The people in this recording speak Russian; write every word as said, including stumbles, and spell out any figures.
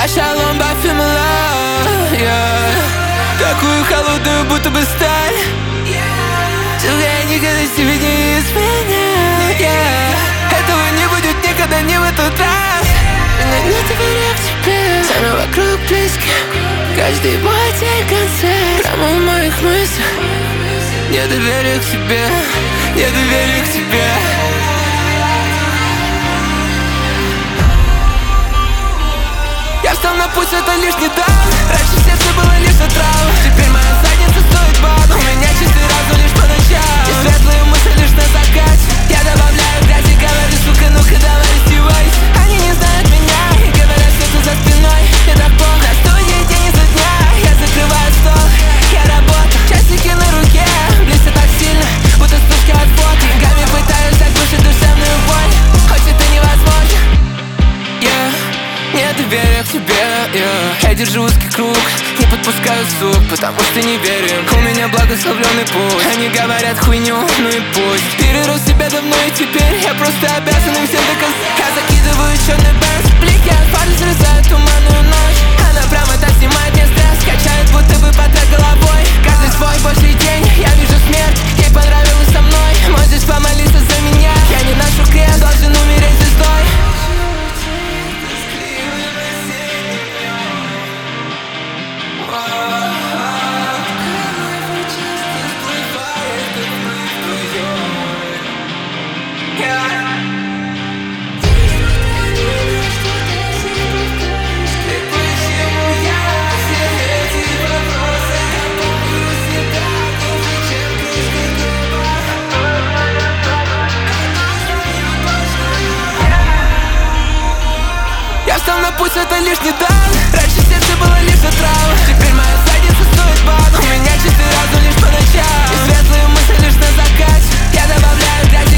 шалом, бафимла, yeah. Такую холодную, будто бы сталь. Только я никогда себе не изменяю, yeah. Этого не будет никогда, не в этот раз. Но не доверяю к тебе. Сами вокруг близкие. Каждый мой день концерт. Прямо в моих мыслях. Не доверяю к тебе. Не доверяю к тебе. Я встал на путь, это лишь недавно. Раньше сердце было лишь отравой. Теперь моя задница стоит баду. У меня чистый разум лишь по ночам. И светлые мысли лишь на закате. Я добавляю грязи, говорю, сука, ну-ка давай раздевайся. Они не знают меня и говорят что-то за спиной. Мне так плохо, на студии день изо дня. Я закрываю стол, я работаю. Часики на руке, близко так сильно, будто вспышки от фото. Деньгами пытаюсь заглушить душевную боль, хоть это невозможно. Yeah. Не доверяю к тебе, yeah. Я держу узкий круг, не подпускаю сук, потому что не верю. У меня благословленный путь. Они говорят хуйню, ну и пусть. Перерос себя давно и теперь я просто обязан им всем до конца. Я закидываю черный бенз, блики от фар срезают туманную ночь. Она прямо так снимает мне стресс, качает будто бы под головой. Каждый свой божий день, я вижу смерть. Ей понравилось со мной, можешь помолиться за меня. Я не ношу крест, должен умереть звездой. Я встал на путь, это лишь недавно. Раньше сердце было лишь отравой. Теперь моя задница стоит баду. У меня чистый разум лишь по ночам. И светлые мысли лишь на закате. Я добавляю грязь.